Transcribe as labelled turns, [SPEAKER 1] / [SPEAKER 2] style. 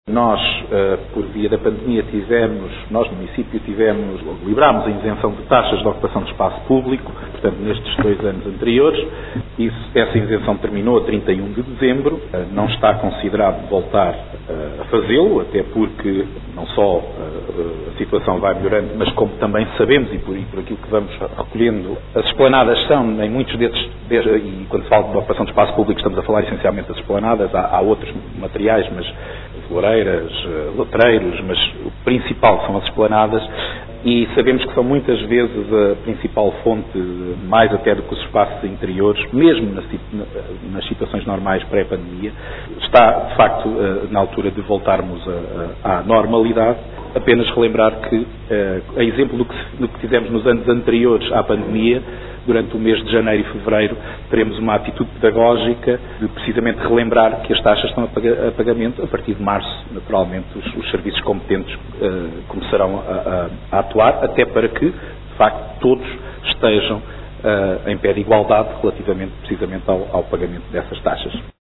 [SPEAKER 1] Nós, por via da pandemia, nós no município liberámos a isenção de taxas de ocupação de espaço público, portanto, nestes 2 anos anteriores. Essa isenção terminou a 31 de dezembro. Não está considerado voltar a fazê-lo, até porque não só a situação vai melhorando, mas como também sabemos, e por aquilo que vamos recolhendo, as esplanadas são, em muitos e quando se fala de ocupação de espaço público, estamos a falar essencialmente das esplanadas, há outros materiais, mas floreiras, letreiros, mas o principal são as esplanadas, e sabemos que são muitas vezes a principal fonte, mais até do que os espaços interiores, mesmo nas situações normais pré-pandemia. Está, de facto, na altura de voltarmos à normalidade. Apenas relembrar que, a exemplo do que fizemos nos anos anteriores à pandemia, durante o mês de janeiro e fevereiro, teremos uma atitude pedagógica de precisamente relembrar que as taxas estão a pagamento. A partir de março, naturalmente, os serviços competentes começarão a atuar, até para que, de facto, todos estejam em pé de igualdade relativamente, precisamente, ao pagamento dessas taxas.